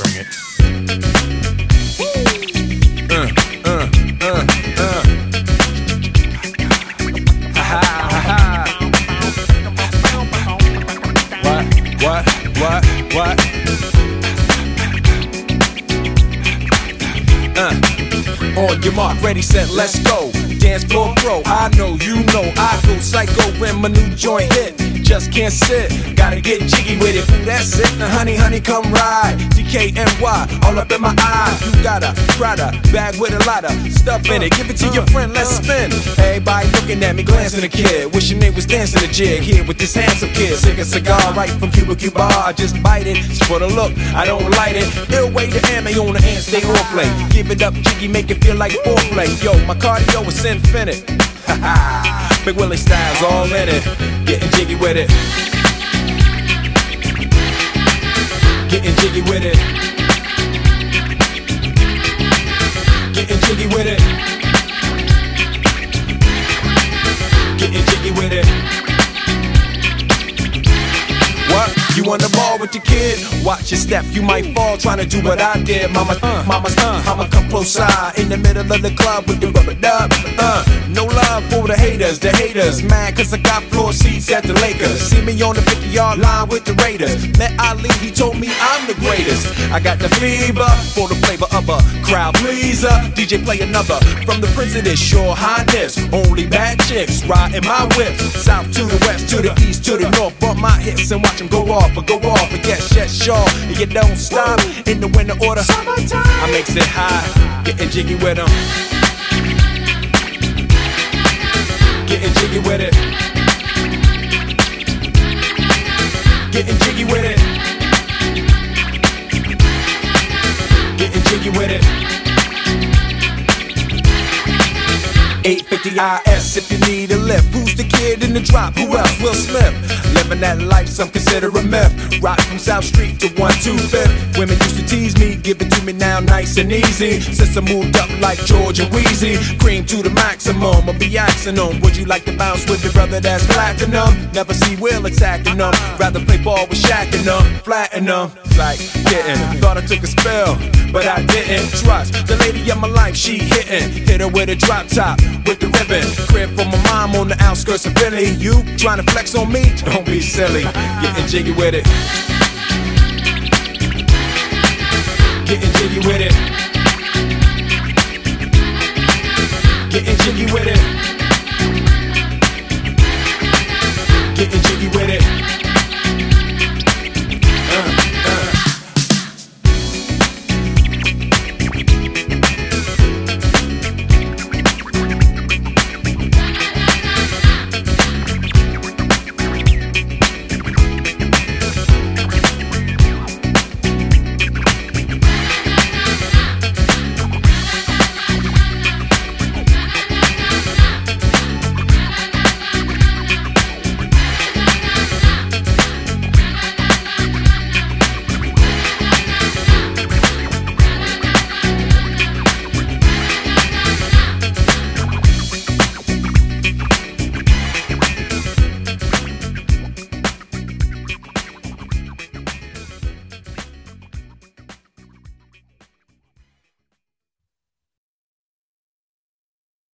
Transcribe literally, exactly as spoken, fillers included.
Bring it. Uh, uh, uh, uh. Ha ha ha ha. What, what, what, what? Uh. On your mark, ready, set, let's go. Dance floor pro, I know, you know, I go psycho when my new joint hit. Just can't sit, gotta get jiggy with it. Ooh, that's it, now honey, honey, come ride. D K N Y, all up in my eye. You got a Prada bag with a lot of stuff in it. Give it to your friend, let's spin. Everybody looking at me, glancing a kid. Wishing they was dancing a jig here with this handsome kid. Sick a cigar right from Cuba Cuba. I just bite it, it's for the look, I don't light it. Ill way to ammo on the hand, stay on play. Give it up, jiggy, make it feel like foreplay. Yo, my cardio is infinite. Ha ha. Big Willie style's all in it. Getting jiggy with it. Getting jiggy with it. Getting jiggy with it. Getting jiggy with it. What? You on the ball with your kid? Watch your step, you might fall trying to do what I did. Mama, uh, mama, uh, I'ma come close side in the middle of the club with the rubber dub. Uh, no love for the haters, the haters mad cause I got floor seats at the Lakers. See me on the fifty yard line with the Raiders. Met Ali, he told me I'm the greatest. I got the fever for the flavor of a crowd pleaser. D J play another from the Prince of this Your Highness. Only bad chicks riding my whip. South to the west, to the east, to the north. Bump my hips and watch them go off. Or go off and get shut sure. And you don't stop in the winter order. Summertime. I makes it high, getting jiggy with them. Getting jiggy with it. Getting jiggy with it. Getting jiggy with it. eight fifty I S if you need a lift. Who's the kid in the drop? Who else? Will Smith. Living that life, some consider a myth. Rock from South Street to one two fifth. Women used to tease me, give it to me now nice and easy. Since I moved up like George and Wheezy, cream to the maximum, I'll be axing them. Would you like to bounce with your brother that's platinum? Never see Will attacking them. Rather play ball with Shaq and them, flatten them. Like getting, thought I took a spell, but I didn't. Trust the lady of my life, she hitting. Hit her with a drop top, with the ribbon. Crib for my mom on the outskirts of Philly. You trying to flex on me? Don't be silly. Getting jiggy with it. Getting jiggy with it. Getting jiggy with it. Getting jiggy with it.